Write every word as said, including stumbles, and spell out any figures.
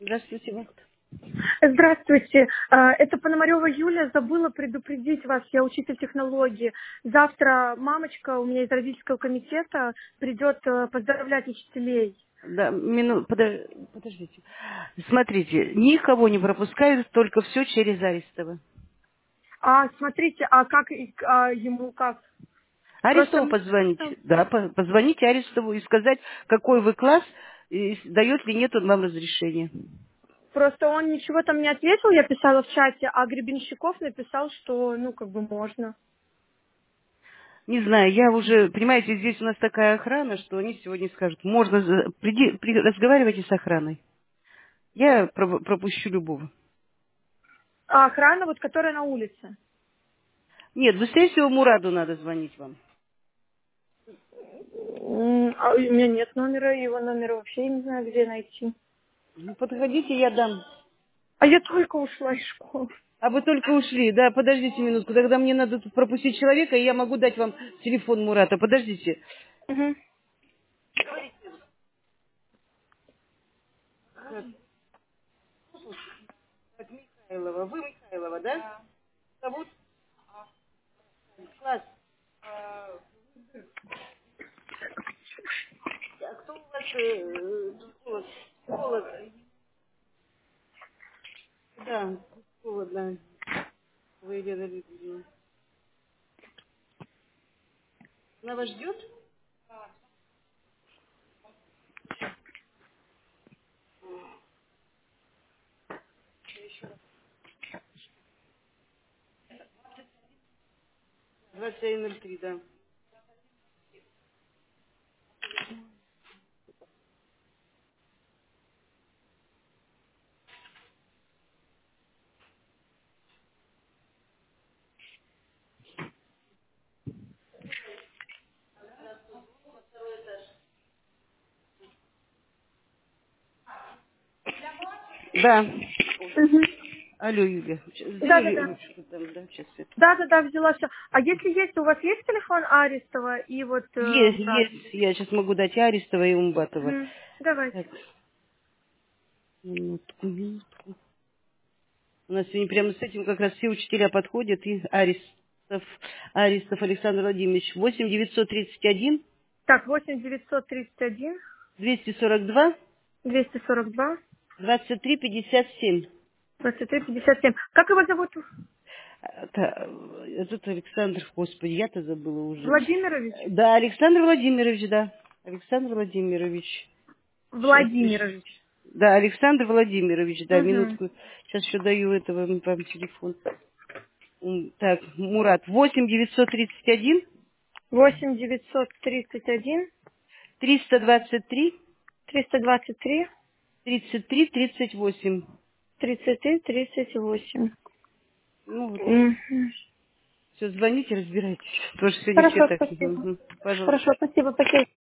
Здравствуйте, вот. Здравствуйте. А, Это Пономарева Юля. Забыла предупредить вас. Я учитель технологии. Завтра мамочка у меня из родительского комитета придет э, поздравлять учителей. Да, мину, подож- подождите. Смотрите, никого не пропускают, только все через Арестова. А смотрите, а как и- а ему как? Просто Арестову м- позвонить. Да, по- позвоните Арестову и сказать, какой вы класс, и с- дает ли нет он вам разрешения. просто он ничего там не ответил. Я писала в чате, а Гребенщиков написал, что ну как бы можно. Не знаю, я уже, понимаете, здесь у нас такая охрана, что они сегодня скажут, можно, за- приди, при- разговаривайте с охраной. Я про- пропущу любого. А охрана, вот которая на улице. Нет, быстрее всего Мураду надо звонить вам. М, А у меня нет номера, его номера вообще не знаю, где найти. Ну, подходите, я дам. А я только ушла из школы. А вы только ушли, да, подождите минутку, тогда мне надо тут пропустить человека, и я могу дать вам телефон Мурата, подождите. Мгм. Михайлова, вы Михайлова, да? Зовут? Класс. А кто у вас э, психолог? Психолог? Да, психолог, да. Вы, Елена Викторовна. Она вас ждет? двадцать один ноль три, да. Да. Мгм. Алло, Юля. Да, да, Сделали да. ручку там, да, сейчас все. Да, да, да, взяла все. А если есть, у вас есть телефон Арестова и вот э, Есть, брат? есть. Я сейчас могу дать Арестова и Умбатова. Мгм. Давайте. Так, минутку, минутку. У нас сегодня прямо с этим как раз все учителя подходят. И Аристов, Аристов Александр Владимирович. восемь девятьсот тридцать один Так, восемь девятьсот тридцать один двести сорок два двести сорок два двадцать три пятьдесят семь. двадцать три пятьдесят семь. Как его зовут? Это, этот Александр, господи, я-то забыла уже. Владимирович? Да, Александр Владимирович, да. Александр Владимирович. Сейчас, Владимирович. да, Александр Владимирович, да, Угу. минутку. Сейчас еще даю этого вам телефон. М, Так, Мурат, восемь девятьсот тридцать один восемь девятьсот тридцать один триста двадцать три триста двадцать три тридцать три тридцать восемь. тридцать три тридцать восемь. Ну вот, Мгм. все, звоните, разбирайтесь. Потому что сегодня все Хорошо, так. спасибо. Мгм. Пожалуйста. Хорошо, спасибо, спасибо.